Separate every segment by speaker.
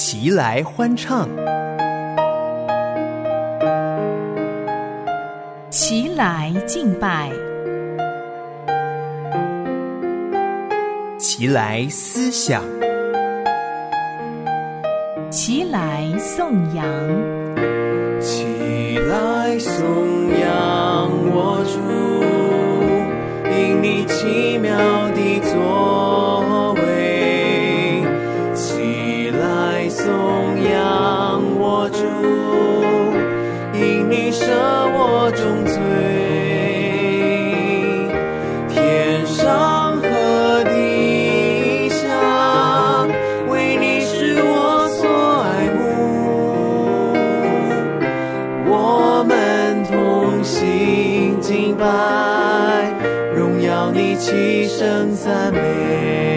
Speaker 1: 齐来欢唱，
Speaker 2: 齐来敬拜，
Speaker 1: 齐来思想，
Speaker 2: 齐来颂扬，
Speaker 3: 齐来颂扬我主，因你奇妙的作为。齐来颂扬我主，因你赦我重罪。天上和地下，为你是我所爱慕。我们同心敬拜，荣耀你，齐声赞美。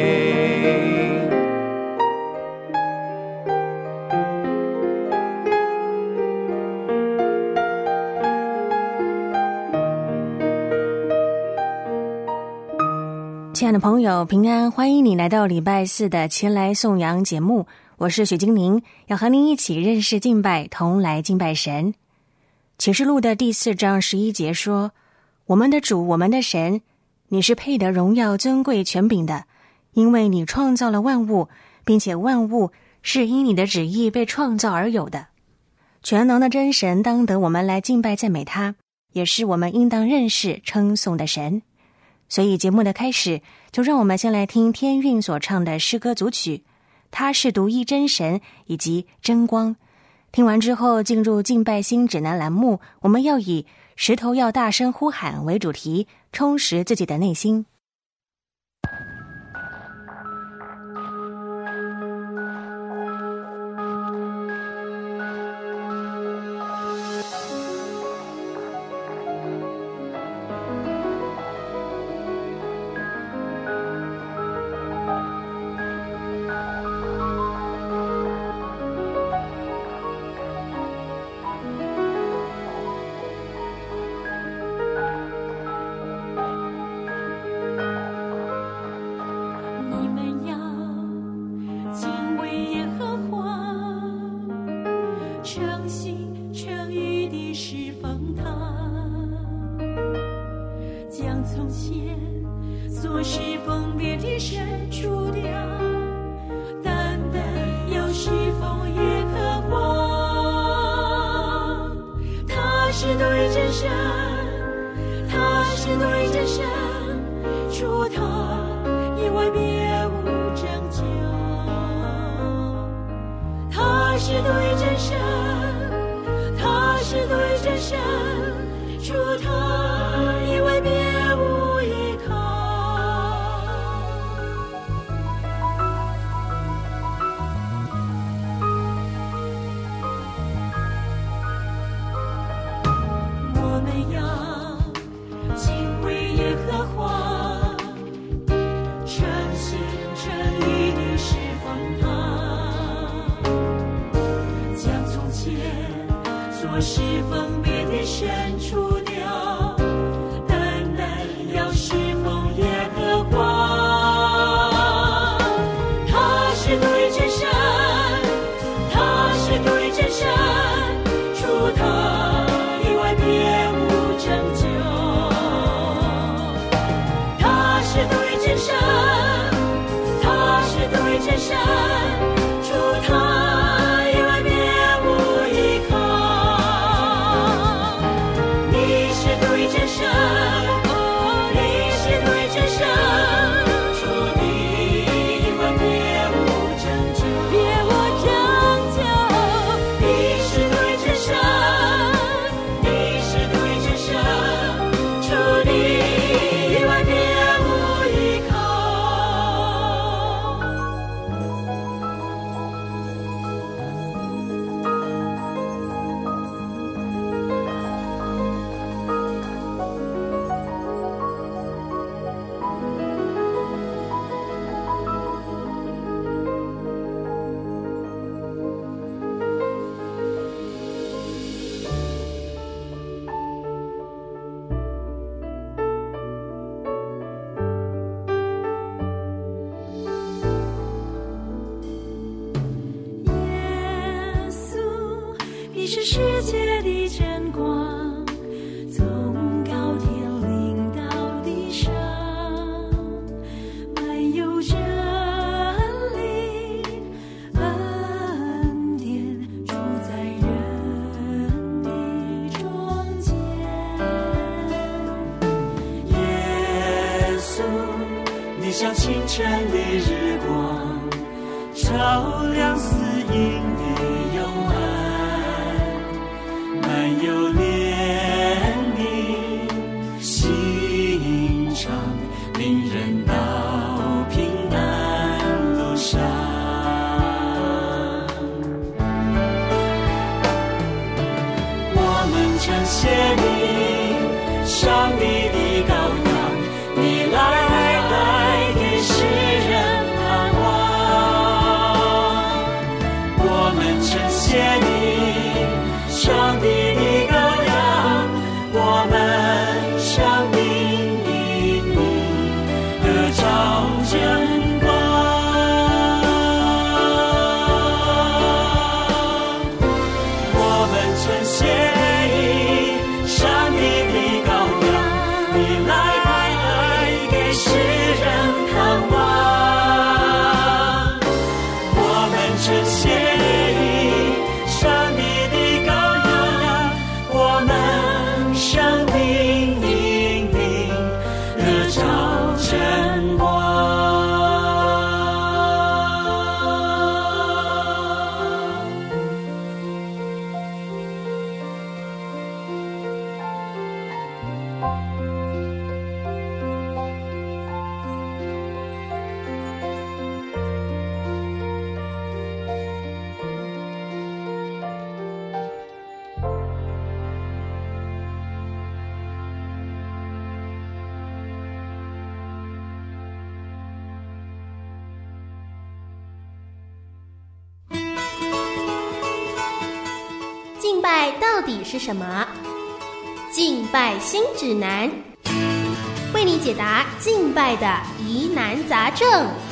Speaker 4: 亲爱的朋友，平安，欢迎你来到礼拜四的齐来颂扬节目，我是许金玲，要和您一起认识敬拜，同来敬拜神。启示录的第4章11节说，我们的主，我们的神，你是配得荣耀尊贵权柄的，因为你创造了万物，并且万物是因你的旨意被创造而有的。全能的真神当得我们来敬拜赞美他，也是我们应当认识称颂的神。所以节目的开始，就让我们先来听天韵所唱的诗歌组曲，他是独一真神以及真光。听完之后，进入敬拜新指南栏目，我们要以石头要大声呼喊为主题，充实自己的内心。
Speaker 5: 你是世界的真光，从高天临到地上，满有真理恩典，住在人的中间。
Speaker 3: 耶稣，你像清晨的日光，照亮死荫的幽暗，满有怜悯，心肠领人到平安路上。我们称谢你，上帝的羔羊，你来给世人盼望。我们称谢你，上帝的羔羊，我们生命因你得着真光。我们称谢你，上帝的羔羊，你来给世人盼望。我们称谢你，上帝的羔羊，我们生命因你得着真光。
Speaker 6: 敬拜到底是什么？敬拜新指南，为你解答敬拜的疑难杂症。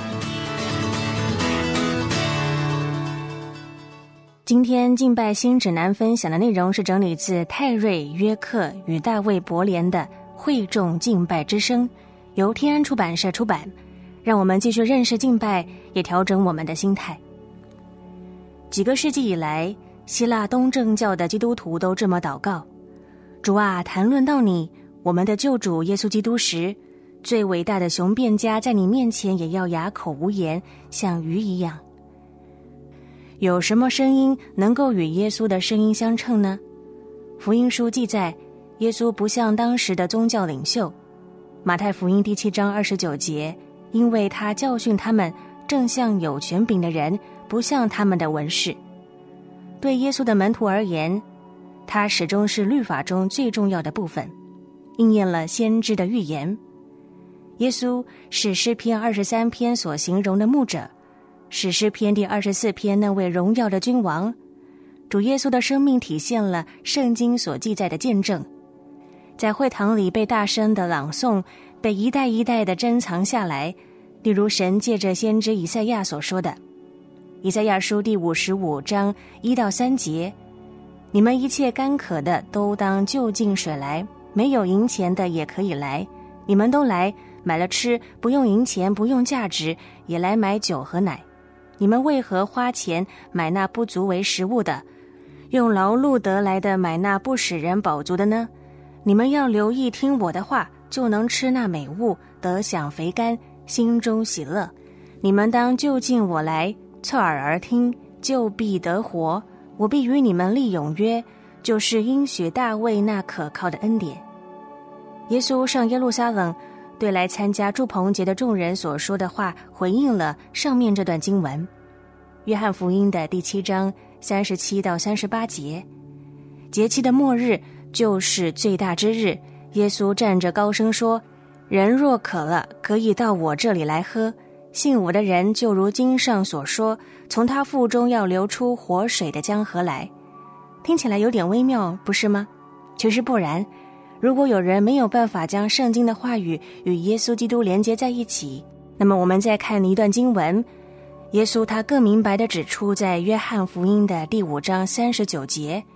Speaker 4: 今天敬拜新指南分享的内容是整理自泰瑞·约克与大卫·伯莲的《会众敬拜之声》，由天安出版社出版。让我们继续认识敬拜，也调整我们的心态。几个世纪以来，希腊东正教的基督徒都这么祷告：主啊，谈论到你，我们的救主耶稣基督时，最伟大的雄辩家在你面前也要哑口无言，像鱼一样。有什么声音能够与耶稣的声音相称呢？福音书记载，耶稣不像当时的宗教领袖。马太福音第7章29节，因为他教训他们，正像有权柄的人，不像他们的文士。对耶稣的门徒而言，他始终是律法中最重要的部分，应验了先知的预言。耶稣是诗篇23篇所形容的牧者，是诗篇第24篇那位荣耀的君王。主耶稣的生命体现了圣经所记载的见证，在会堂里被大声的朗诵，被一代一代的珍藏下来。例如神借着先知以赛亚所说的，以赛亚书第55章1到3节，你们一切干渴的都当就近水来，没有银钱的也可以来，你们都来，买了吃，不用银钱，不用价值，也来买酒和奶。你们为何花钱买那不足为食物的，用劳碌得来的买那不使人饱足的呢？你们要留意听我的话，就能吃那美物，得享肥甘，心中喜乐。你们当就近我来，侧耳而听，就必得活。我必与你们立永约，就是应许大卫那可靠的恩典。耶稣上耶路撒冷，对来参加住棚节的众人所说的话，回应了上面这段经文。约翰福音的第7章37到38节，节期的末日就是最大之日，耶稣站着高声说，人若渴了，可以到我这里来喝，信我的人就如经上所说，从他腹中要流出活水的江河来。听起来有点微妙，不是吗？其实不然，如果有人没有办法将圣经的话语与耶稣基督连接在一起，那么我们再看一段经文，耶稣他更明白地指出，在约翰福音的第5章39节，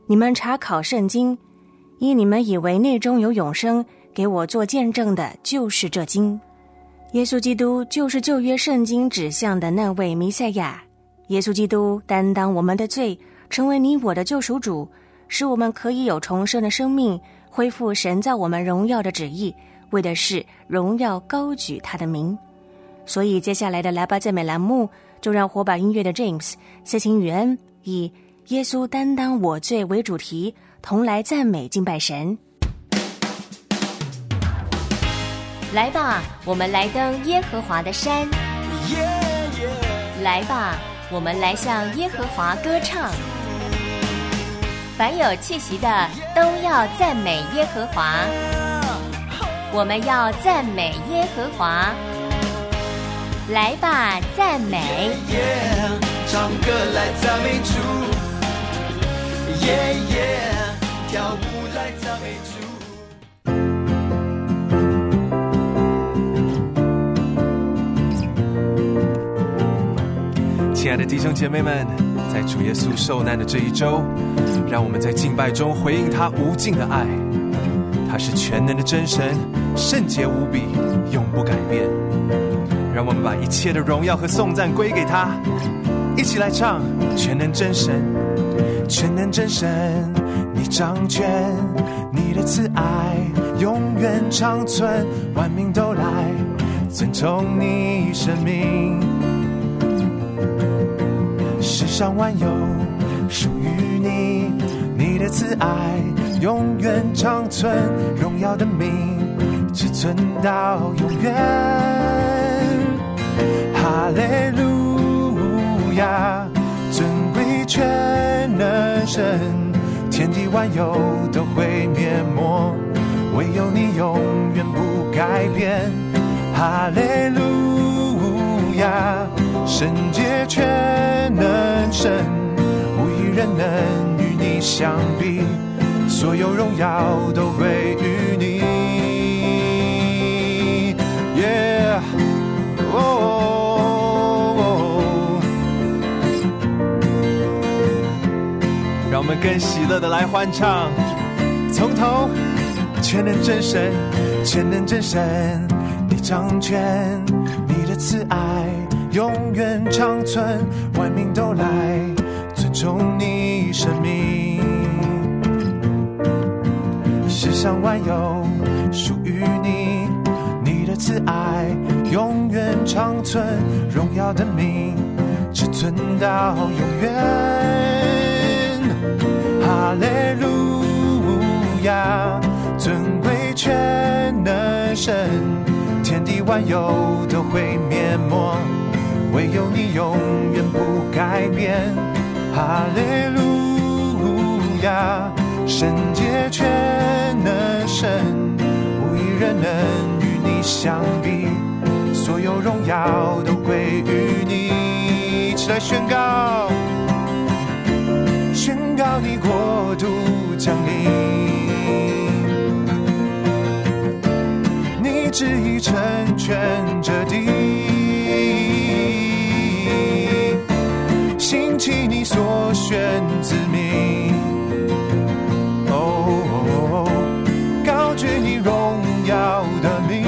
Speaker 4: 你们查考圣经，因你们以为内中有永生，给我做见证的就是这经。耶稣基督就是旧约圣经指向的那位弥赛亚。耶稣基督担当我们的罪，成为你我的救赎主，使我们可以有重生的生命，恢复神造我们荣耀的旨意，为的是荣耀高举他的名。所以接下来的来吧赞美栏目，就让火把音乐的 James 谢情宇恩以耶稣担当我罪为主题，同来赞美敬拜神。
Speaker 7: 来吧，我们来登耶和华的山，来吧，我们来向耶和华歌唱。凡有气息的都要赞美耶和华，我们要赞美耶和华。来吧，赞美！
Speaker 3: 唱歌来赞美主，跳舞来赞美主。
Speaker 1: 亲爱的弟兄姐妹们，在主耶稣受难的这一周，让我们在敬拜中回应他无尽的爱。他是全能的真神，圣洁无比，永不改变。让我们把一切的荣耀和颂赞归给他，一起来唱：全能真神，全能真神，你掌权，你的慈爱永远长存，万民都来尊崇你生命。世上万有属于你，你的慈爱永远长存，荣耀的名只存到永远。哈利路亚，尊贵全能神，天地万有都会灭没，唯有你永远不改变。哈利路亚，圣洁全能神，无一人能与你相比，所有荣耀都归于你。让我们更喜乐的来欢唱，从头，全能真神，全能真神，你掌权，你的慈爱永远长存，万民都来尊崇你生命。世上万有属于你，你的慈爱永远长存，荣耀的名只存到永远。哈利路亚，尊贵全能神，天地万有都会灭没，唯有你永远不改变。哈利路亚，圣洁全能神，无一人能与你相比，所有荣耀都归于你。一起来宣告，宣告你国度降临，你旨意成全这地，兴起你所选子民，高举你荣耀的名，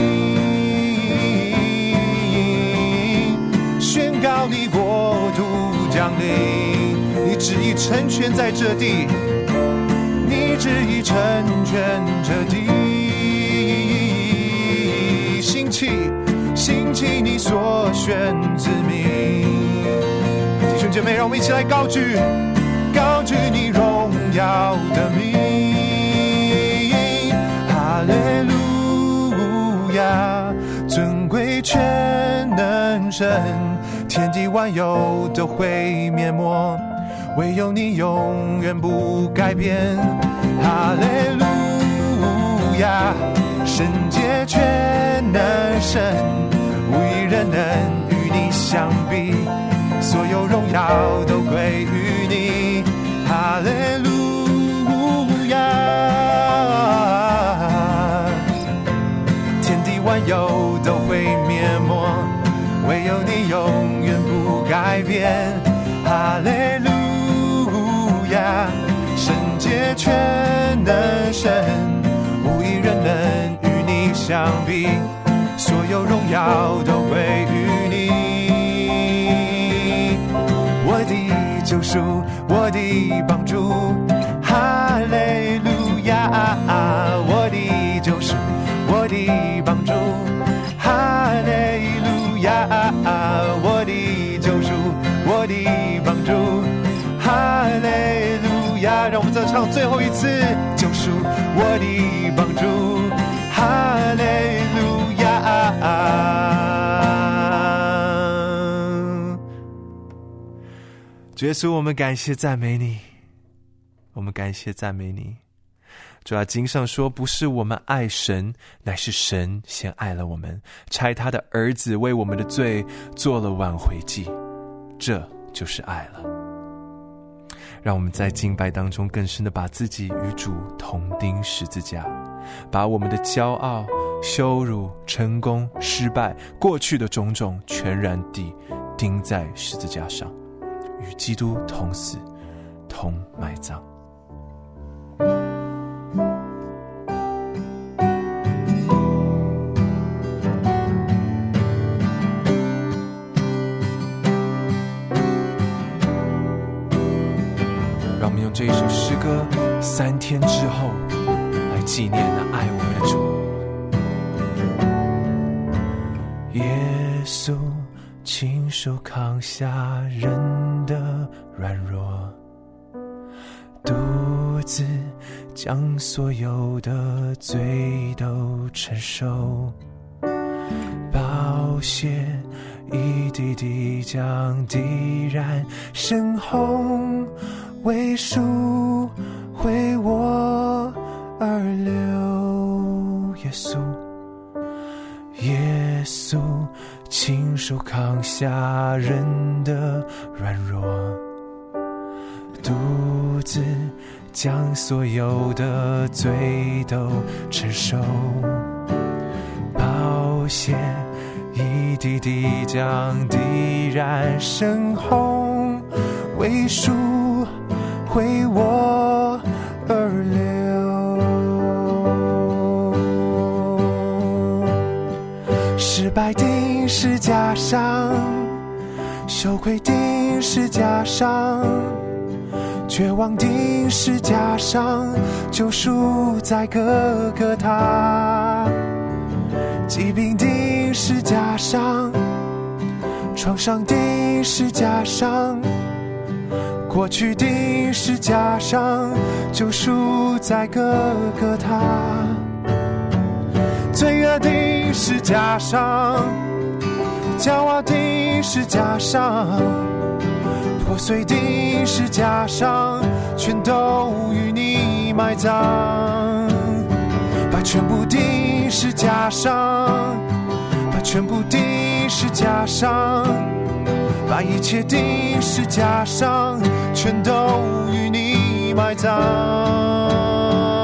Speaker 1: 宣告你国度降临，你旨意成全在这地，你旨意成全这地，兴起你所选子民。弟兄姐妹，让我们一起来高举你荣耀的名。哈利路亚，尊贵全能神，天地万有都会灭没，唯有你永远不改变。哈利路亚，圣洁全能神，无一人能与你相比，所有荣耀都归于你。哈利路亚，天地万有都会灭没，唯有你永远不改变。哈利路亚，圣洁全能神，无一人能与你相比，所有荣耀都归于你。我的救赎，我的帮助，哈利路亚！我的救赎，我的帮助，哈利路亚！我的救赎，我的帮助，哈利路亚！让我们再唱最后一次，救赎，我的帮助，哈利路亚！主耶稣，我们感谢赞美你，我们感谢赞美你。主啊，经上说，不是我们爱神，乃是神先爱了我们，差他的儿子为我们的罪做了挽回祭，这就是爱了。让我们在敬拜当中更深的把自己与主同钉十字架，把我们的骄傲、羞辱、成功、失败、过去的种种全然地钉在十字架上，与基督同死，同埋葬。让我们用这一首诗歌，3天之后来纪念那爱我们的主。耶稣亲手扛下人的软弱，独自将所有的罪都承受，宝血一滴滴将滴染深红，为赎回我而流。耶稣亲手扛下人的软弱，独自将所有的罪都承受，宝血一滴滴将滴染深红，为赎回我而流。失败钉十架上，羞愧钉十架上，绝望钉十架上，救赎在各个他。疾病钉十架上，创伤钉十架上，过去钉十架上，救赎在各个他。罪恶钉十架上，骄傲钉十架上，破碎钉十架上，全都与你埋葬。把全部钉十架上，把全部钉十架上，把一切钉十架上，全都与你埋葬。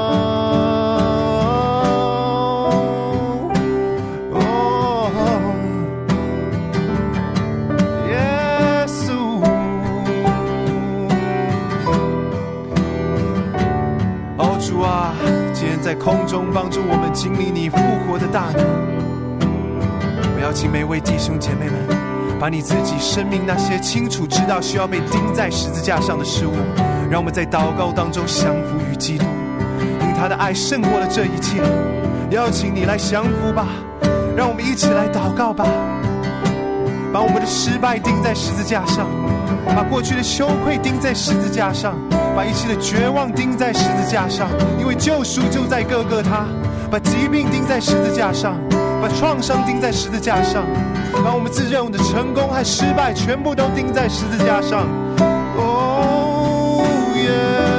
Speaker 1: 在空中帮助我们经历你复活的大能。我邀请每位弟兄姐妹们，把你自己生命那些清楚知道需要被钉在十字架上的事物，让我们在祷告当中降服于基督，因他的爱胜过了这一切。邀请你来降服吧，让我们一起来祷告吧。把我们的失败钉在十字架上，把过去的羞愧钉在十字架上，把一切的绝望钉在十字架上，因为救赎就在各个他。把疾病钉在十字架上，把创伤钉在十字架上，把我们自认为的成功和失败全部都钉在十字架上。哦耶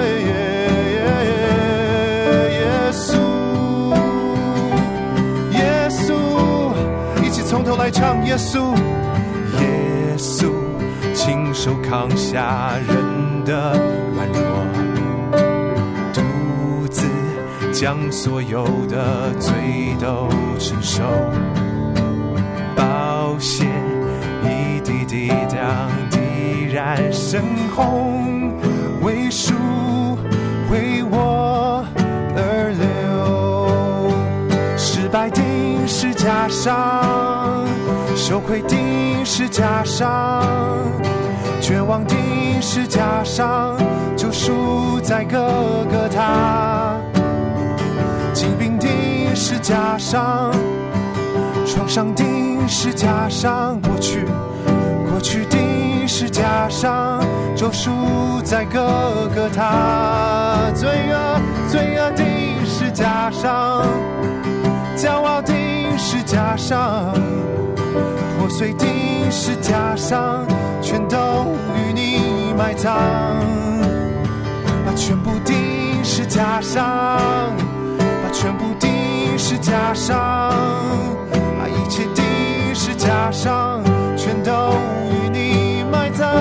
Speaker 1: 耶耶稣耶稣，一起从头来唱。耶稣耶稣亲手扛下人的软弱，独自将所有的罪都承受，宝血一滴滴将滴染深红，为赎回我十架上，羞愧钉十架上，绝望钉十架上，救赎在各个他，疾病钉十架上，创伤钉十架上，过去钉十架上，救赎在各个他，罪恶钉十架上，骄傲钉十架上，破碎钉十架上，全都与你埋葬，把全部钉十架上，把全部钉十架上，把一切钉十架上，全都与你埋葬。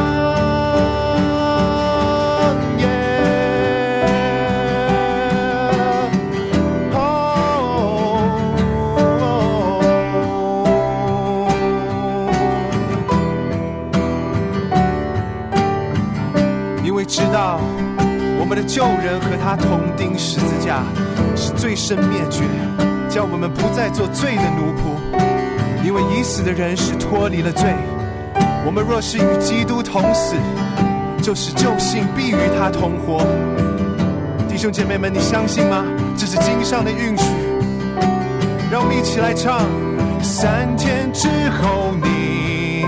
Speaker 1: 知道我们的旧人和他同钉十字架，是罪身灭绝，叫我们不再做罪的奴仆。因为已死的人是脱离了罪，我们若是与基督同死，就是就信必与他同活。弟兄姐妹们，你相信吗？这是经上的应许。让我们一起来唱：3天之后你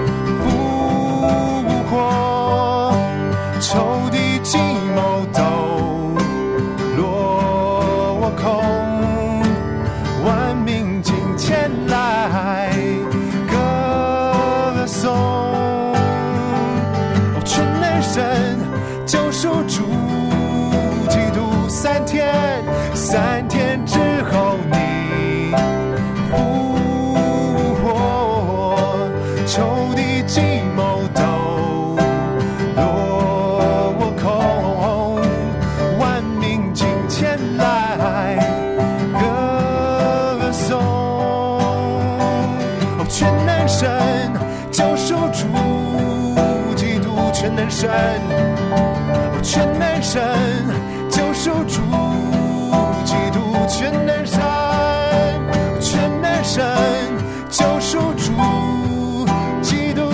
Speaker 1: 复活，仇敌计谋都落空，万民今前来歌颂。全能神救赎主基督，3天之后你复活，仇敌计谋都全能神救赎主基督，全能神救赎主基督。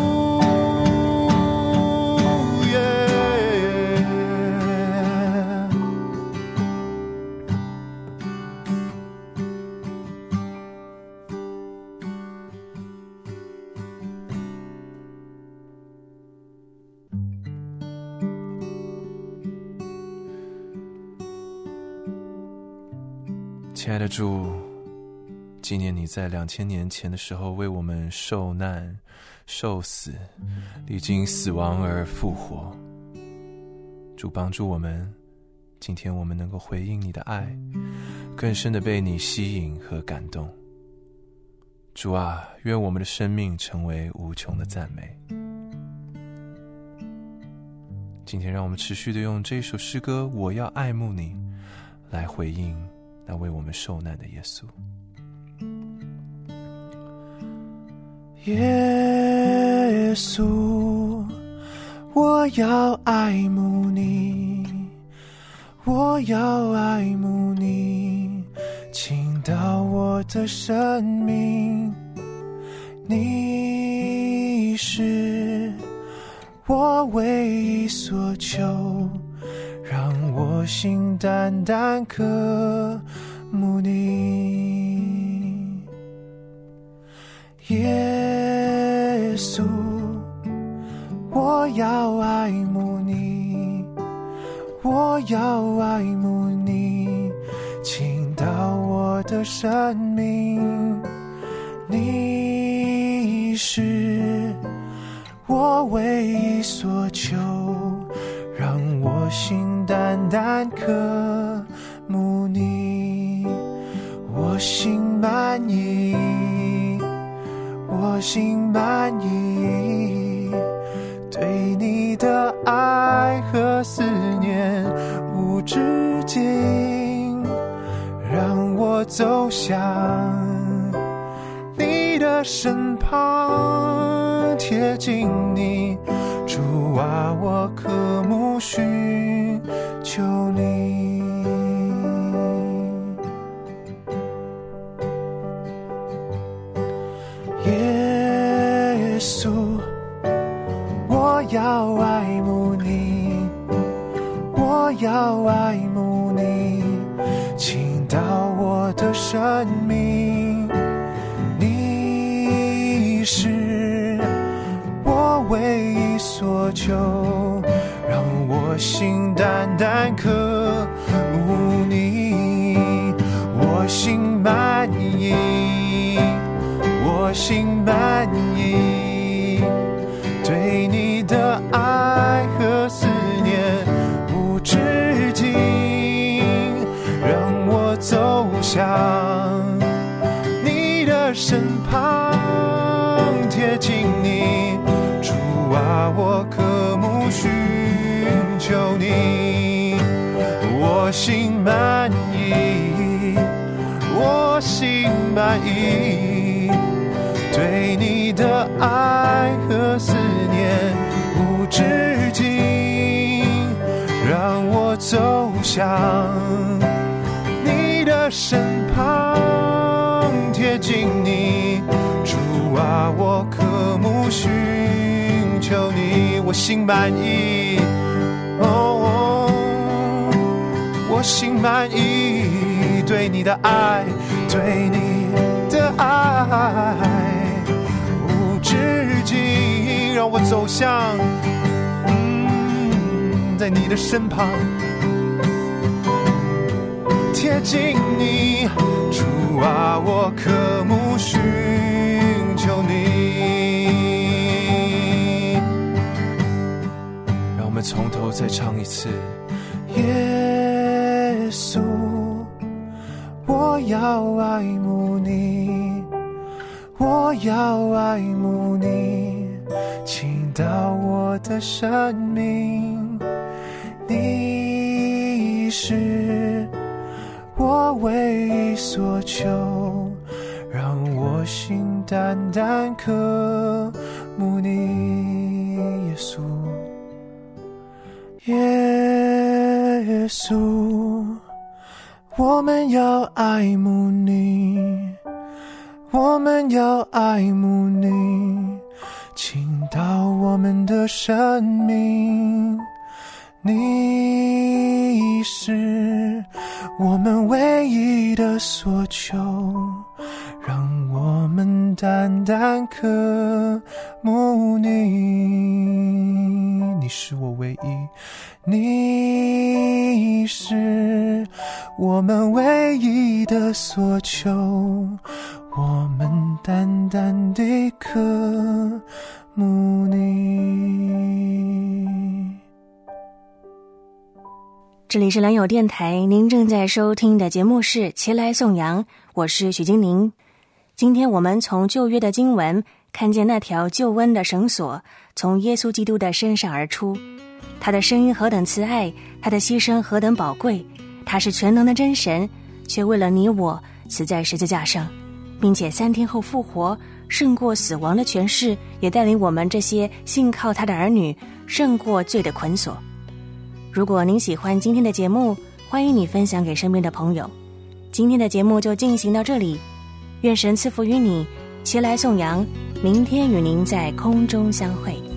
Speaker 1: 亲爱的主，纪念你在2000年前的时候为我们受难受死，历经死亡而复活。主帮助我们，今天我们能够回应你的爱，更深的被你吸引和感动。主啊，愿我们的生命成为无穷的赞美。今天让我们持续的用这首诗歌《我要爱慕你》来回应那为我们受难的耶稣。耶稣，我要爱慕你，我要爱慕你，倾倒我的生命，你是我唯一所求，让我心单单渴慕你。耶稣，我要爱慕你，我要爱慕你，倾倒我的生命，你是我唯一所求，让我心单单渴慕你。我心满意，我心满意，对你的爱和思念无止境，让我走向你的身旁，贴近你，主啊，我渴慕寻求你。 耶稣，我要爱慕你，我要爱慕你，倾倒我的生命。你是我唯一所求，让我心单单渴慕你，我心满意，我心满意，对你的爱和思念无止境，让我走向你的身旁，贴近你，主啊，我渴慕寻求你，我心满意，我心满意，对你的爱和思念无止境，让我走向你的身旁，贴近你，主啊，我渴慕寻求你，我心满意，我心满意，对你的爱，对你的爱无止境，让我走向在你的身旁，贴近你，主啊，我渴慕寻求你。让我们从头再唱一次。耶稣，我要爱慕你，我要爱慕你，倾倒我的生命。你是我唯一所求，让我心单单渴慕你，耶稣，耶稣，我们要爱慕你，我们要爱慕你，倾倒我们的生命。你是我们唯一的所求，让我们单单渴慕你。你是我唯一，你是我们唯一的所求，我们单单地渴慕你。
Speaker 4: 这里是良友电台，您正在收听的节目是齐来颂扬，我是许金玲。今天我们从旧约的经文看见那条救恩的绳索从耶稣基督的身上而出，他的声音何等慈爱，他的牺牲何等宝贵，他是全能的真神，却为了你我死在十字架上，并且3天后复活，胜过死亡的权势，也带领我们这些信靠他的儿女胜过罪的捆锁。如果您喜欢今天的节目，欢迎你分享给身边的朋友。今天的节目就进行到这里，愿神赐福于你，齐来颂扬，明天与您在空中相会。